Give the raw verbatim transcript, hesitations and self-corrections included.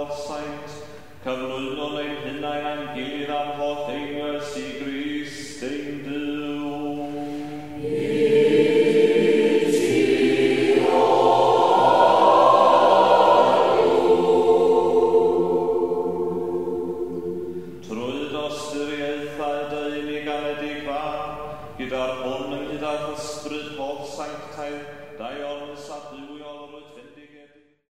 saint, cyflwynon ein hunain a'n gilydd am holl einwys i Grist ein Duw. Trwydd ystyriaethau deunig anedig fa, gyda'r hwn ynghyd â'r ysbryd holl sanctaidd, Dionis a Duw